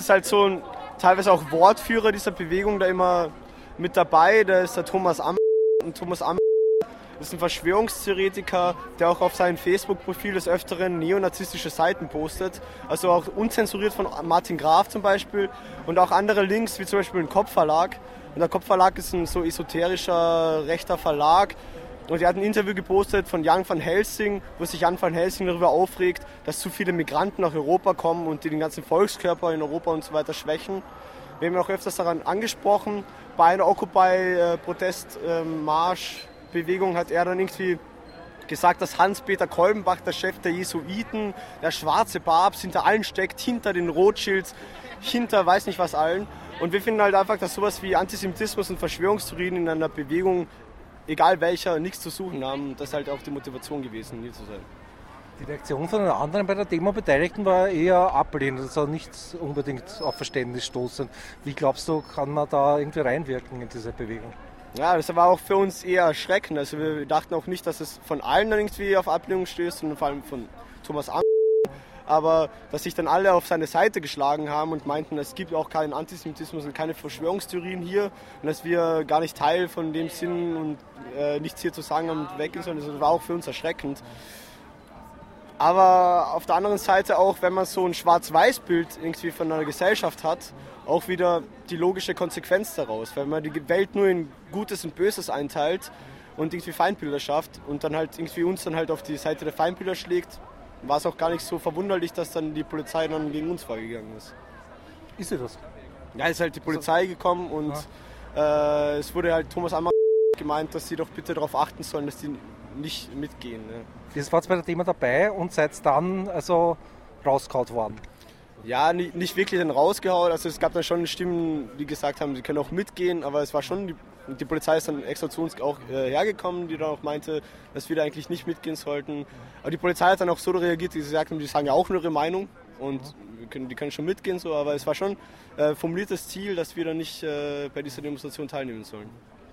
ist halt so ein teilweise auch Wortführer dieser Bewegung da immer mit dabei. Da ist der Thomas Am. Und Thomas Am ist ein Verschwörungstheoretiker, der auch auf seinem Facebook-Profil des Öfteren neonazistische Seiten postet. Also auch unzensuriert von Martin Graf zum Beispiel und auch andere Links, wie zum Beispiel ein Kopfverlag. Und der Kopfverlag ist ein so esoterischer, rechter Verlag. Und er hat ein Interview gepostet von Jan van Helsing, wo sich Jan van Helsing darüber aufregt, dass zu viele Migranten nach Europa kommen und die den ganzen Volkskörper in Europa und so weiter schwächen. Wir haben auch öfters daran angesprochen. Bei einer Occupy-Protestmarsch-Bewegung hat er dann irgendwie gesagt, dass Hans-Peter Kolbenbach, der Chef der Jesuiten, der schwarze Papst, hinter allen steckt, hinter den Rothschilds, hinter weiß nicht was allen. Und wir finden halt einfach, dass sowas wie Antisemitismus und Verschwörungstheorien in einer Bewegung, egal welcher, nichts zu suchen haben. Das ist halt auch die Motivation gewesen, hier zu sein. Die Reaktion von den anderen bei der Demo Beteiligten war eher ablehnend, also nicht unbedingt auf Verständnis stoßend. Wie glaubst du, kann man da irgendwie reinwirken in diese Bewegung? Ja, das war auch für uns eher erschreckend. Also wir dachten auch nicht, dass es von allen dann irgendwie auf Ablehnung stößt, sondern vor allem von Thomas Am. Aber dass sich dann alle auf seine Seite geschlagen haben und meinten, es gibt auch keinen Antisemitismus und keine Verschwörungstheorien hier und dass wir gar nicht Teil von dem sind und nichts hier zu sagen haben und weggehen sollen. Das war auch für uns erschreckend. Aber auf der anderen Seite auch, wenn man so ein Schwarz-Weiß-Bild irgendwie von einer Gesellschaft hat, auch wieder die logische Konsequenz daraus. Wenn man die Welt nur in Gutes und Böses einteilt und irgendwie Feindbilder schafft und dann halt irgendwie uns dann halt auf die Seite der Feindbilder schlägt, war es auch gar nicht so verwunderlich, dass dann die Polizei dann gegen uns vorgegangen ist. Ist sie das? Ja, ist halt die Polizei gekommen und es wurde halt Thomas Ammer gemeint, dass sie doch bitte darauf achten sollen, dass die nicht mitgehen. Ne? Das war bei der Demo dabei und seid dann also rausgehauen worden? Ja, nicht wirklich dann rausgehauen. Also es gab dann schon Stimmen, die gesagt haben, sie können auch mitgehen, aber es war schon, die Polizei ist dann extra zu uns auch hergekommen, die dann auch meinte, dass wir da eigentlich nicht mitgehen sollten. Aber die Polizei hat dann auch so reagiert, dass sie gesagt haben, die sagen ja auch nur ihre Meinung und die können schon mitgehen, so, aber es war schon formuliertes Ziel, dass wir dann nicht bei dieser Demonstration teilnehmen sollen.